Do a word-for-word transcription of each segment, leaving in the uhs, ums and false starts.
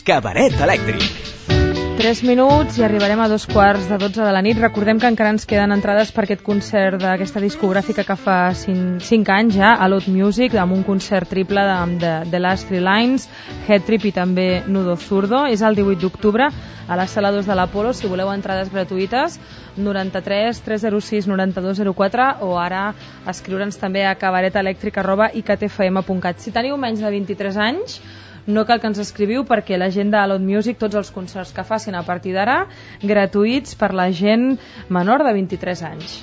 Cabaret Elèctric. Tres minuts i arribarem a dos quarts de dotze de la nit. Recordem que encara ens queden entrades per aquest concert d'aquesta discogràfica que fa cinc, cinc anys ja, a Lot Music, amb un concert triple de, de The Last Three Lines, Head Trip i també Nudo Zurdo. És el divuit d'octubre a la sala dos de l'Apolo. Si voleu entrades gratuïtes, noranta-tres tres zero sis noranta-dos zero quatre, o ara escriure'ns també a cabaretelèctric arroba i c t f m punt cat. Si teniu menys de vint-i-tres anys, no cal que ens escriviu, perquè la gent de Lot Music, tots els concerts que facin a partir d'ara, gratuïts per la gent menor de vint-i-tres anys.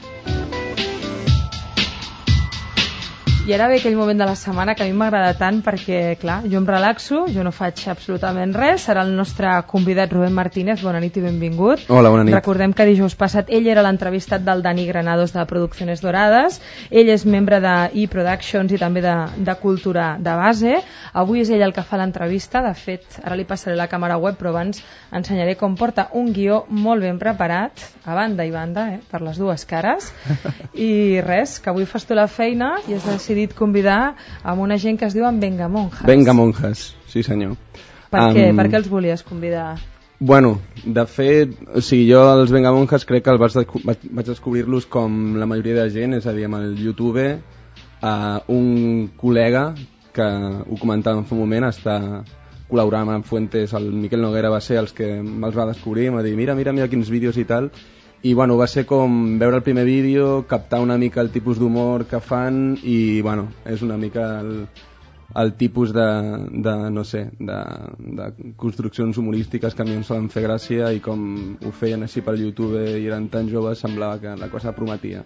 I ara ve aquell moment de la setmana que a mi m'agrada tant, perquè, clar, jo em relaxo, jo no faig absolutament res. Serà el nostre convidat Rubén Martínez. Bona nit i benvingut. Hola, bona nit. Recordem que dijous passat ell era l'entrevistat del Dani Granados de Producciones Doradas. Ell és membre de E! Productions i també de, de Cultura de Base. Avui és ell el que fa l'entrevista. De fet, ara li passaré la càmera web, però abans ensenyaré com porta un guió molt ben preparat, a banda i banda, eh, per les dues cares. I res, que avui fas tu la feina i has decidit convidar amb una gent que es diuen Vengamonjas. Vengamonjas, sí senyor. Per què? Um, Per què els volies convidar? Bueno, de fet, o sigui, jo els Vengamonjas crec que els vaig, vaig, vaig descobrir-los com la majoria de gent, és a dir, amb el YouTube. Uh, un col·lega que ho comentàvem fa un moment, està col·laborant amb Fuentes, el Miquel Noguera va ser els que me'ls va descobrir, em va dir mira, mira, mira quins vídeos i tal. I bueno, va ser com veure el primer vídeo, captar una mica el tipus d'humor que fan i bueno, és una mica el, el tipus de, de no sé, de, de construccions humorístiques que a mi em solen fer gràcia, i com ho feien així per YouTube i eren tan joves, semblava que la cosa prometia.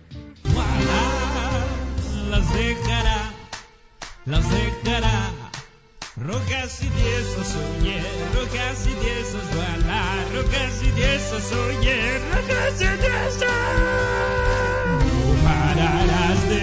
Las dejará, las dejará, rocas y tiesos oye, rocas y tiesos voilà, rocas y tiesos oye, rocas y tiesos. No pararàs de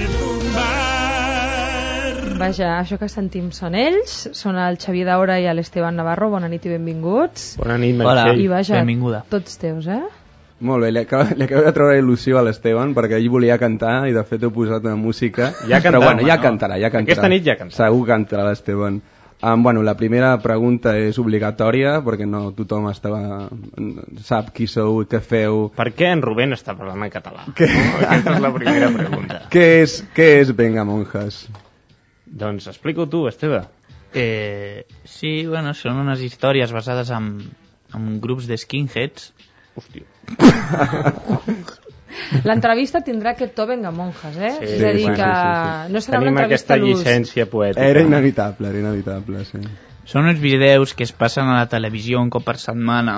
tombar. Vaja, això que sentim són ells, són el Xavier Daura i l'Esteban Navarro. Bona nit i benvinguts. Bona nit, Meritxell. I vaja, benvinguda. Tots teus, eh? Molt bé, li acabo, li acabo de treure il·lusió a l'Esteban perquè ell volia cantar i de fet heu posat una música, ja cantarà, però bueno, ja no? cantarà, ja cantarà. Aquesta nit ja cantarà. Segur cantarà l'Esteban. Um, bueno, la primera pregunta és obligatòria perquè no tothom estava, sap qui sou i què feu. Per què en Rubén està parlant en català? Que... No? Aquesta és la primera pregunta. Què és, què és Vengamonjas? Doncs explica-ho tu, Esteve. Eh, sí, bueno, són unes històries basades en, en grups de skinheads. Hòstia. L'entrevista tindrà aquest to Vengamonjas, eh? Sí, és a dir, bueno, que sí, sí. no serà Tenim una entrevista aquesta l'ús. llicència poètica. Era inevitable, era inevitable, sí. Són uns vídeos que es passen a la televisió un cop per setmana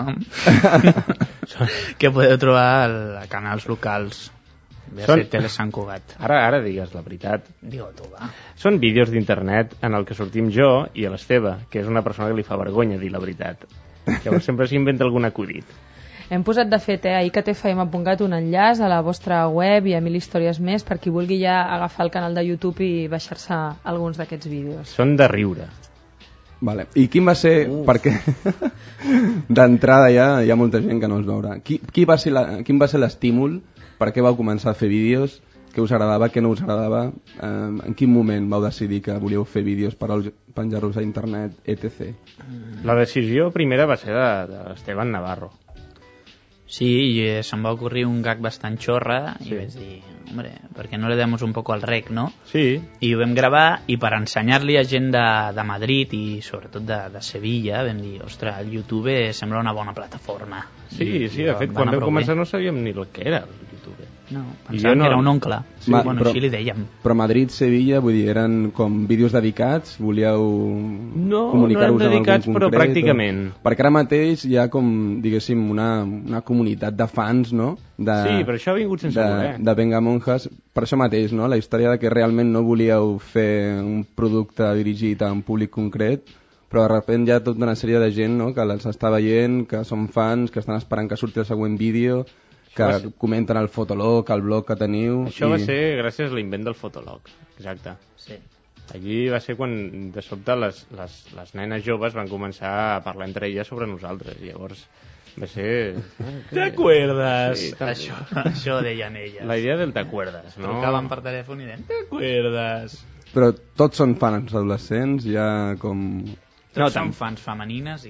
que podeu trobar a canals locals. Ve a Són... ser Tele Sant Cugat. Ara, ara digues la veritat. Digue-ho tu, va. Són vídeos d'internet en el que sortim jo i l'Esteve, que és una persona que li fa vergonya dir la veritat. Llavors sempre s'inventa algun acudit. Hem posat de fet eh, a i c t f m punt cat un enllaç a la vostra web i a mil històries més per qui vulgui ja agafar el canal de YouTube i baixar-se alguns d'aquests vídeos. Són de riure. Vale. I quin va ser, uh. perquè d'entrada ja hi ha molta gent que no els veurà, qui, qui va ser la, quin va ser l'estímul, per què vau començar a fer vídeos, què us agradava, què no us agradava, eh, en quin moment vau decidir que volíeu fer vídeos per penjar-los a internet, etcètera? La decisió primera va ser de, de l'Esteban Navarro. Sí, i eh, se'm va ocurrir un gag bastant xorra sí. i vaig dir, hombre, ¿por qué no le damos un poco al rec, no? Sí. I ho vam gravar i per ensenyar-li a gent de, de Madrid i sobretot de, de Sevilla vam dir, ostres, el YouTube sembla una bona plataforma. Sí, I, sí, i de fet, quan vam començar no sabíem ni el que era el YouTube. No, pensàvem no... que era un oncle. Sí, Ma, bueno, però, així li dèiem. Però Madrid, Sevilla, vull dir, eren com vídeos dedicats? Volíeu no, comunicar-vos no eren dedicats, amb però concret, pràcticament. O... Perquè ara mateix hi ha com, diguéssim, una, una comunitat de fans, no? De, sí, però això ha vingut sense de, voler. De Vengamonjas, per això mateix, no? La història de que realment no volíeu fer un producte dirigit a un públic concret, però de sobte hi ha tota una sèrie de gent, no?, que els està veient, que són fans, que estan esperant que surti el següent vídeo, que ser... comenten el fotolog, el blog que teniu... Això i... va ser gràcies a l'invent del fotolog, exacte. Sí. Allí va ser quan de sobte les, les, les nenes joves van començar a parlar entre elles sobre nosaltres. Llavors va ser... ¿Te acuerdas? Sí, això, això deien elles. La idea del te acuerdas, no? Trucaven per telèfon i deien, ¿te acuerdas? Però tots són fans adolescents, ja com... Tots no, són fans femenines i molt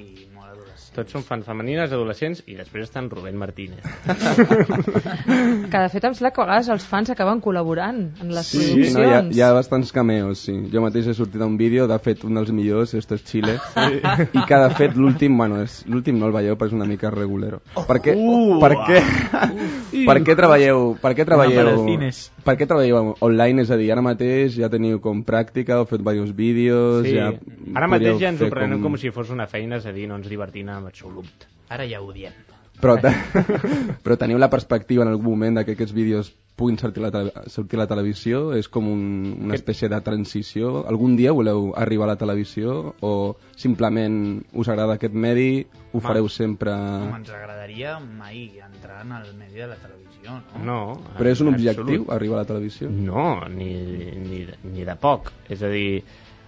molt adolescents. Tots són fans femenines, adolescents, i després estan Rubén Martínez. Que de fet em sembla que a vegades els fans acaben col·laborant en les Sí, produccions. no, hi, ha, hi ha bastants cameos, sí. Jo mateix he sortit a un vídeo, de fet, un dels millors, Esto es Chile, sí. I que de fet l'últim, bueno, és- l'últim no el veieu, però és una mica regulero. Per què, Uh, per què, per què treballeu, per què Una para treballeu, els cines. per què treballeu online? És a dir, ara mateix ja teniu com pràctica, heu fet diversos vídeos, Sí. ja Ara mateix podríeu ja ens ho fer prenem com... com si fos una feina, és a dir, no ens divertim en absolut. Ara ja ho diem. Però, te... però teniu la perspectiva en algun moment de que aquests vídeos puguin sortir a la, tele... sortir a la televisió? És com un, una espècie de transició? Algun dia voleu arribar a la televisió o simplement us agrada aquest medi, ho fareu sempre... Com ens agradaria mai entrar en el medi de la televisió, no? No. Però és un en objectiu, absolut. arribar a la televisió? No, ni, ni, ni de poc. És a dir,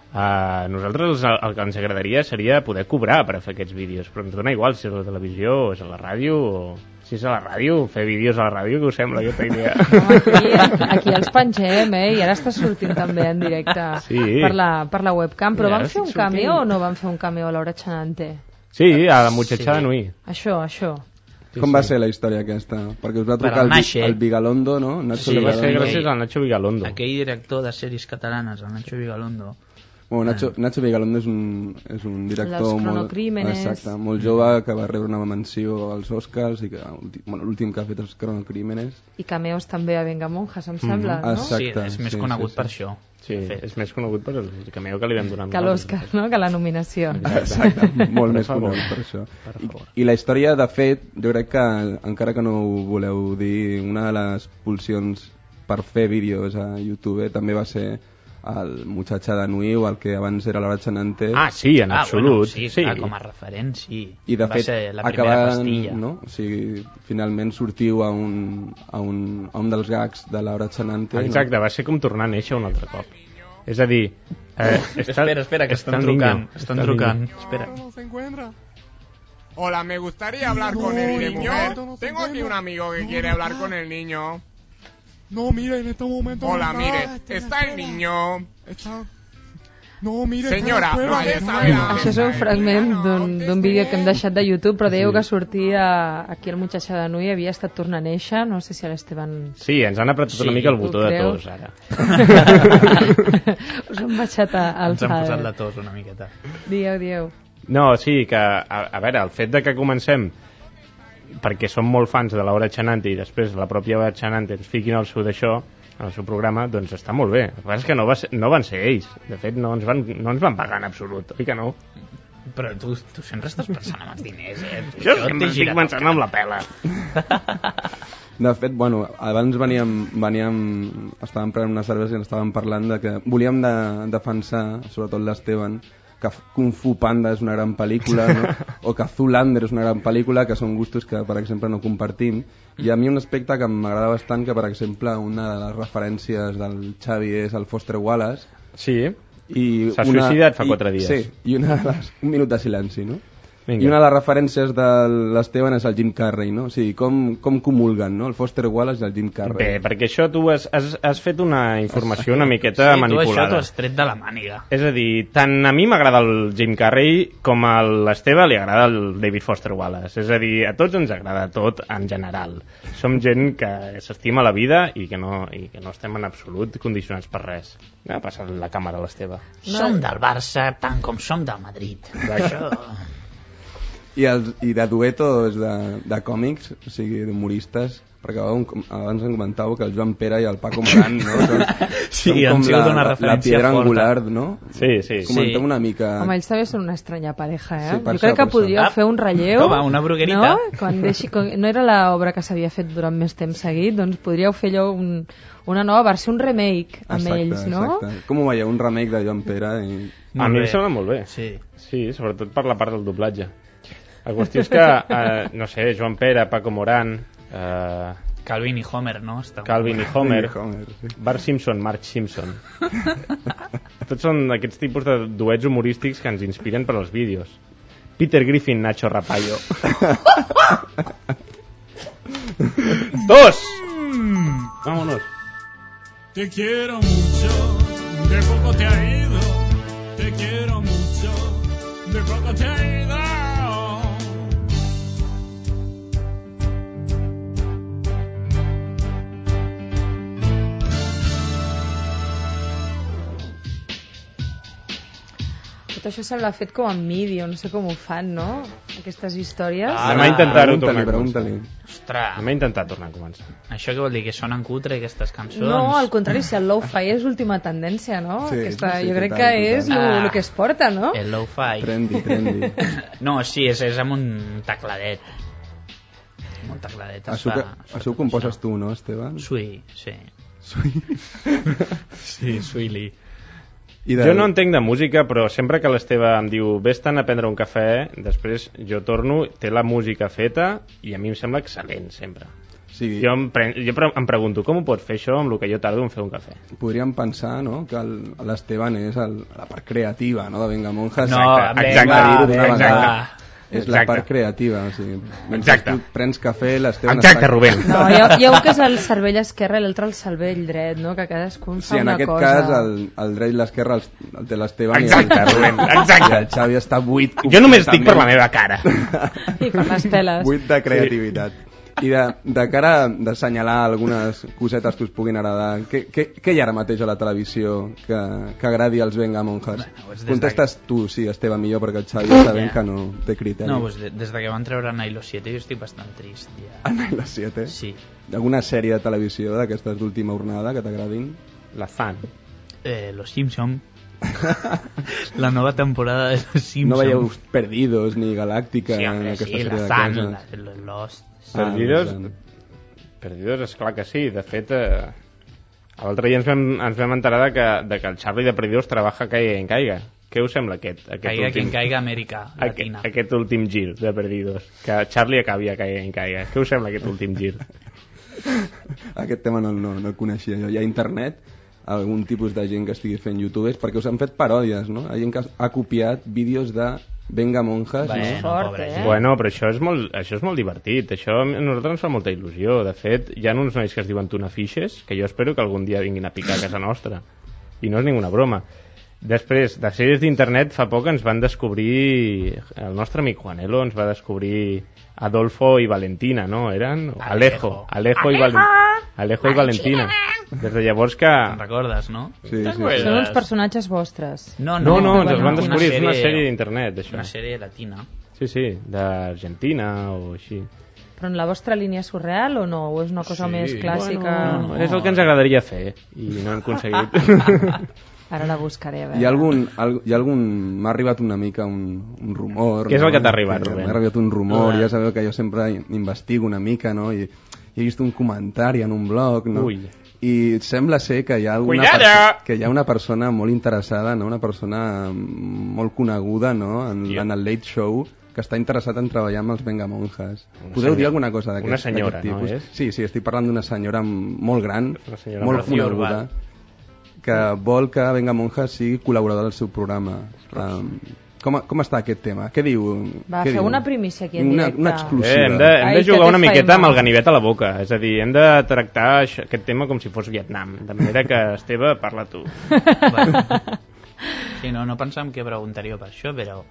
a nosaltres el, el que ens agradaria seria poder cobrar per fer aquests vídeos, però ens dona igual si és a la televisió o és a la ràdio o... Si és a la ràdio, fer vídeos a la ràdio, que us sembla aquesta idea? No, aquí, aquí els pengem, eh? I ara està sortint també en directe Sí. per, la, per la webcam. Però Ja, van fer un estic cameo sortint. o no van fer un cameo a l'Hora Xanante? Sí, a la Muchacha Sí. de Nui. Això, això. Com va ser la història aquesta? Perquè us va Per trucar al el, Naxe. el Vigalondo, no? Nacho Sí, Va ser Vigalondo. gràcies al Nacho Vigalondo. Aquell director de sèries catalanes, el Nacho Vigalondo. Bueno, Nacho, Nacho Vigalondo és un, és un director Dels molt, Cronocrímenes. exacte, molt jove que va rebre una menció als Oscars i que últim- bueno, l'últim que ha fet els Cronocrímenes. I cameos també a Vengamonjas, em sembla, no? Exacte, Sí, és més sí, conegut sí, sí. per això. Sí, de fet. és més conegut per el cameo que li vam donar Que l'Òscar, no? Que la nominació. Exacte, molt Per més favor. conegut per això. Per I, favor. I la història, de fet, jo crec que, encara que no ho voleu dir, una de les pulsions per fer vídeos a YouTube també va ser el Muchacha de Nui o el que abans era l'Hora Xanante. Ah, sí, en Ah, absolut. bueno, sí, clar, com a referent, sí. I de Va fet, ser la primera acaben, pastilla. no? O sigui, finalment sortiu a un, a un, a un dels gags de l'Hora Xanante. Exacte, va ser com tornar a néixer un altre cop. És a dir... Eh, està, Espera, espera, que està estan el trucant. niño, Estan està el trucant. niño. Espera. No se encuentra. Hola, me gustaría hablar con el niño. no se Tengo aquí encuentra. un amigo que No, quiere no hablar está. con el niño. No, mire, en este momento no Hola, está. mire, Está en está la el escuela. niño. Está... No, mire, está en la Senyora, escuela. vaya a Está- saber a- Això és un fragment d'un d'un vídeo que hem deixat de YouTube, però dèieu que sortia aquí el Muchacha de Nui, havia estat tornant a néixer, no sé si a l'Esteban... Sí, ens han apretat Sí, una mica el ho botó de creus? tos, ara. Us han baixat a- al Ens han posat salt. la tos una miqueta. Dieu, dieu. No, sí, que, a, a veure, el fet de que comencem perquè som molt fans de l'Hora Xanante i després la pròpia Hora Xanante ens fiquin el seu d'això, en el seu programa, doncs està molt bé. El que passa és que no, va ser, no van ser ells. De fet, no ens van, no ens van pagar en absolut, oi que no? Però tu, tu sempre estàs pensant en els diners, eh? Tu, Jo això sempre t'he estic girat pensant amb la pela. De fet, bueno, abans veníem, veníem estàvem prenent unes cerveses i ens estàvem parlant de que volíem de, defensar, sobretot l'Esteban, que Kung Fu Panda és una gran pel·lícula, no? O que Zoolander és una gran pel·lícula, que són gustos que, per exemple, no compartim. I a mi un aspecte que m'agrada bastant, que, per exemple, una de les referències del Xavi és el Foster Wallace. Sí, I S'ha una- suïcidat fa i- quatre dies. Sí, i una de les, un minut de silenci, no? vinga. I una de les referències de l'Esteban és el Jim Carrey, no? O sigui, com, com comulguen, no? El Foster Wallace i el Jim Carrey. Bé, perquè això tu has, has, has fet una informació una miqueta Sí, tu això manipulada. t'ho has tret de la màniga. És a dir, tant a mi m'agrada el Jim Carrey com a l'Esteve li agrada el David Foster Wallace. És a dir, a tots ens agrada tot en general. Som gent que s'estima la vida i que no, i que no estem en absolut condicionats per res. Anem a passar la càmera a l'Esteve. No. Som del Barça tant com som del Madrid. Això... I, els, i de duetos de, de còmics, o sigui, d'humoristes, perquè abans em comentàveu que el Joan Pere i el Paco Moran, no? Són, Sí, són han com sigut la, una la referència piedra forta. angular, no? Sí, sí. Comenteu Sí. una mica... Home, ells també són una estranya pareja, eh? Sí, per jo això, crec que per això. podríeu Ah, fer un relleu. home, una bruguerita. No? Quan deixi, quan, no era l'obra que s'havia fet durant més temps seguit, doncs podríeu fer allò un, una nova versió, un remake amb Exacte, ells, no? exacte. Com ho veieu? Un remake de Joan Pere i... A mi em sembla molt bé. Sí. Sí, sobretot per la part del doblatge. La qüestió és que, eh, no sé, Joan Pere, Paco Moran, eh, Calvin i Homer, no? Està Calvin i Homer, Homer, sí. Bart Simpson, Marge Simpson. Tots són aquests tipus de duets humorístics que ens inspiren per als vídeos. Peter Griffin, Nacho Rapallo. ¡Dos! Vámonos. Te quiero mucho, de poco te ha ido. Te quiero mucho, de poco te ha ido. Tot això sembla fet com en midi, no sé com ho fan, no? Aquestes històries. Ah, Anem a intentar-ho tornar a Pregunta-li, començar. Ostres, Anem a intentar tornar a començar. això què vol dir? Que sonen cutre aquestes cançons? No, al contrari, si el lo-fi és l'última tendència, no? Sí, Aquesta, sí, jo crec total, que és total. el que es porta, no? El lo-fi. Trendy, trendy. No, sí, és, és amb un tecladet. Amb un tecladet. es Això, fa- que, es fa això ho composes tu, no, Esteban? Sui, sí. Sí, Suili. I de... Jo no entenc de música, però sempre que l'Esteve em diu vés-te'n a prendre un cafè, després jo torno, té la música feta i a mi em sembla excel·lent, sempre. Sí, Jo em, pre jo pre em pregunto, com ho pot fer això amb el que jo tardo en fer un cafè? podríem pensar, no?, que el- l'Esteban és el, la part creativa, no?, de Venga Monjas. No, Exacte, venga, exacte, dir-ho d'una venga. vegada. És la Exacte. part creativa, o sigui, mentre Exacte. tu prens cafè, l'Esteban Exacte, està... Rubén. No, hi ha, hi ha un que és el cervell esquerre i l'altre el cervell dret, no? Que cadascun fa Sí, en una aquest cosa. cas, el, el dret i l'esquerra el, el té l'Esteban Exacte, i, el, Rubén, i exacte. el Xavi està buit. Jo només estic per la meva cara. I per les peles. Buit de creativitat. I de, de cara d'assenyalar algunes cosetes que us puguin agradar, què, què, què hi ha ara mateix a la televisió que, que agradi als Venga Monjas? Bueno, pues des Contestes tu, sí, Esteve, millor, perquè el Xavi està ben Ja. que no té criteri. No, pues de, des de que van treure Nilo siete jo estic bastant trist. Ja. Ana i les siete. Sí. Alguna sèrie de televisió d'aquestes d'última jornada que t'agradin? La fan. Eh, Los Simpson. La nova temporada de Los Simpson. No veieu Perdidos ni Galàctica Sí, en hombre, aquesta sí, sèrie la de fan, coses? la, los Lost. Perdidos, Ah, Perdidos, esclar que sí. De fet, eh, l'altre dia ens vam, ens vam enterar de que, de que el Charlie de Perdidos trabaja caiga en caiga. Què us sembla aquest? aquest Caiga últim, quien caiga Amèrica aquest, Latina. aquest últim gir de Perdidos. Que Charlie acabi a caiga en caiga. Què us sembla aquest últim gir? Aquest tema no, no, no el coneixia jo. Hi ha a internet algun tipus de gent que estigui fent youtubers perquè us han fet paròdies, no? Hi ha gent que ha copiat vídeos de Venga Monjas, Bueno, no? Fort, pobre eh? gent. Bueno, però això és, molt, això és molt divertit. Això a nosaltres ens fa molta il·lusió. De fet, hi ha uns nois que es diuen Tunafixes, que jo espero que algun dia vinguin a picar a casa nostra. I no és ninguna broma. Després, de sèries d'internet, fa poc ens van descobrir... El nostre amic Juanelo ens va descobrir Adolfo i Valentina, no? Eren? Alejo. Alejo, i, Valen... Alejo i Valentina. Des de llavors que... Te'n recordes, no? Sí, sí, Pues- sí. Són uns personatges vostres. No, No, no, no, ens els van una descobrir. És una sèrie d'internet, això. Una sèrie latina. Sí, sí, d'Argentina o així. Però en la vostra línia surreal o no? O és una cosa Sí, més clàssica? Bueno, no, és el que ens agradaria fer i no hem aconseguit. Ara la buscaré, a veure. Hi ha algun... al- Hi ha algun... M'ha arribat una mica un, un rumor... Què és no? el que t'ha arribat, Que Rubén? M'ha arribat un rumor, Ah. ja sabeu que jo sempre investigo una mica, no? I, i he vist un comentari en un blog, no? Ui. I sembla ser que hi ha alguna Cuidado! perso- que hi ha una persona molt interessada, no? Una persona molt coneguda, no? En, Tio. en el Late Show, que està interessat en treballar amb els Venga Monjas. Una Podeu dir senyora- alguna cosa d'aquest una senyora, d'aquest no, tipus? és? Sí, sí, estic parlant d'una senyora molt gran, Una senyora molt molt coneguda, que vol que Venga Monjas sigui col·laborador del seu programa. Um, com, com està aquest tema? Què diu? Va, què feu diu? una primícia aquí en una, directe. una Eh, exclusiva. hem de, hem Ai, de que jugar te una faim, miqueta amb home. el ganivet a la boca, és a dir, hem de tractar això, aquest tema com si fos Vietnam, de manera que, Esteve, parla tu. Bueno. Sí, no, no pensàvem que preguntaria per això, però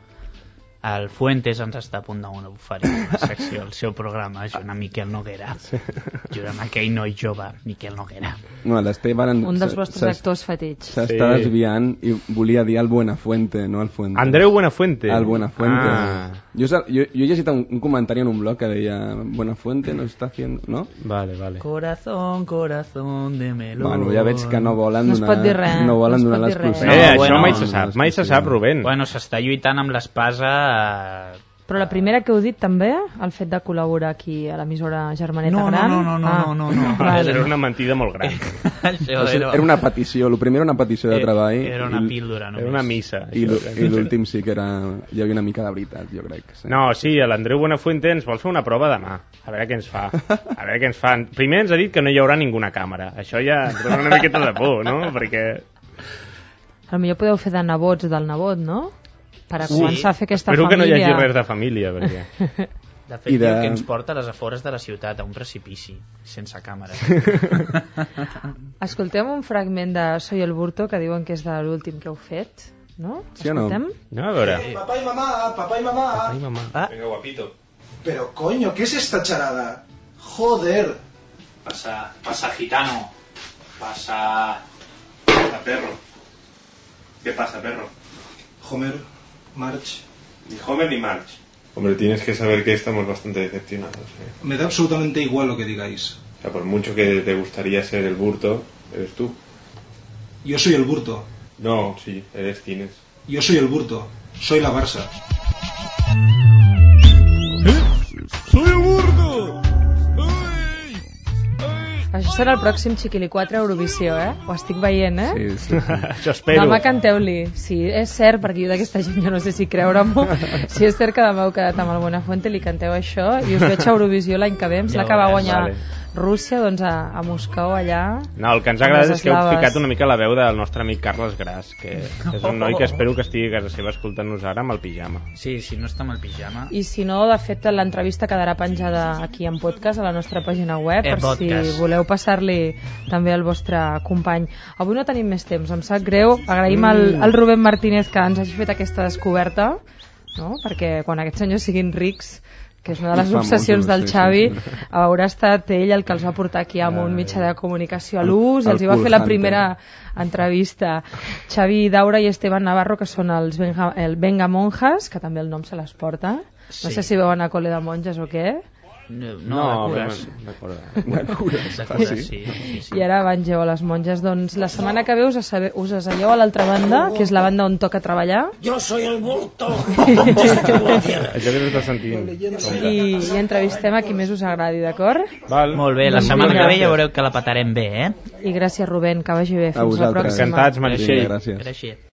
el Fuentes ens està a punt d'oferir una secció al seu programa, junt amb Miquel Noguera. Junt amb aquell noi jove, Miquel Noguera. No, l'Esteban Un dels s'ha- vostres s'ha- actors fetits. s'està Sí. desviant i volia dir el Buenafuente, no el Fuente. Andreu Buenafuente. El Buenafuente. Ah, Jo, sa- jo, jo he llegit un, un comentari en un blog que deia Buenafuente no està haciendo... No? vale, vale. Corazón, corazón de melón. Bueno, ja veig que no volen No es donar, pot dir res, no volen no es donar pot dir res. l'exclusiva. Eh, No, això bueno, mai se sap, mai se sap, Rubén. Bueno, s'està lluitant amb l'espasa... eh, Però la primera que heu dit també, el fet de col·laborar aquí a l'emissora Germaneta No, no, Gran... no, no, no, Ah, no, no, no. vale. Era una mentida molt gran. Això Era, era una petició, el primer era una petició de eh, treball Era una i, píldora, només. Era una missa. i, això. l'ú- i l'últim sí que era... Hi havia una mica de veritat, jo crec. Sí. No, sí, l'Andreu Buenafuente ens vol fer una prova demà. A veure què ens fa. A veure què ens fa. Primer ens ha dit que no hi haurà ninguna càmera. Això ja ens dona una miqueta de por, no? Perquè... A lo millor podeu fer de nebots del nebot, no? Per a Sí. començar a fer aquesta Espero que no hi família. hagi res de família, perquè... De fet, I de- diu que ens porta a les afores de la ciutat, a un precipici, sense càmera. Escoltem un fragment de Soy el Burto, que diuen que és de l'últim que heu fet, no? Sí o no? Escoltem? No, a veure... Papá y mamá, papá y mamá. Ai, mamà. Pero coño, ¿qué es esta charada? Joder. Pasa, pasa gitano. Pasa... Pasa, perro. ¿Qué pasa, perro? Homer, Marge. Ni Homer ni Marge. Hombre, tienes que saber que estamos bastante decepcionados. ¿eh? Me da absolutamente igual lo que digáis. O sea, por mucho que te gustaría ser el Burto, eres tú. Yo soy el Burto. No, sí, eres Cines. Yo soy el Burto. Soy la Barça. ¿Eh? ¡Soy el burdo! Això serà el pròxim Chiquili quatre a Eurovisió, eh? Ho estic veient, eh? Sí, sí, sí. Això espero. Demà canteu-li. Sí, és cert, perquè jo d'aquesta gent jo no sé si creure-m'ho. Si és cert que demà heu quedat amb el Buenafuente, li canteu això i us veig a Eurovisió l'any que ve. Em sembla que va guanyar vale. Rússia, doncs a, a Moscou, allà. No, el que ens ha agradat és que heu ficat una mica la veu del nostre amic Carles Gras, que és un noi que espero que estigui a casa seva escoltant-nos ara amb el pijama. Sí, si no està amb el pijama... I si no, de fet, l'entrevista quedarà penjada aquí en podcast a la nostra pàgina web, Eh, per podcast. si voleu passar-li també al vostre company. Avui no tenim més temps, em sap greu. Agraïm al, al Rubén Martínez que ens hagi fet aquesta descoberta, no? Perquè quan aquests senyors siguin rics, que és una de les Famosos, obsessions del sí, Xavi, sí, sí. haurà estat ell el que els va portar aquí amb un mitjà de comunicació a l'ús i El- els hi va el fer la Cool primera entrevista. Xavi Daura i Esteban Navarro, que són els Benja, el Venga Monjas, que també el nom se les porta. No Sí. sé si veuen a col·le de monges o què. No, no, no de cures. De cures. De cures, Sí. sí. sí, sí. I ara vengeu a les monges. Doncs la setmana que ve us, assabe- us asseieu a l'altra banda, que és la banda on toca treballar, Yo soy el bulto. Això que t'estàs sentint. i, i entrevistem a qui més us agradi, d'acord? Val. Molt bé, la Doncs setmana vinga. que ve ja veureu que la patarem bé, eh? I gràcies, Rubén, que vagi bé. A Fins la vosaltres. pròxima. Encantats, Meritxell. Gràcies. Gràcies.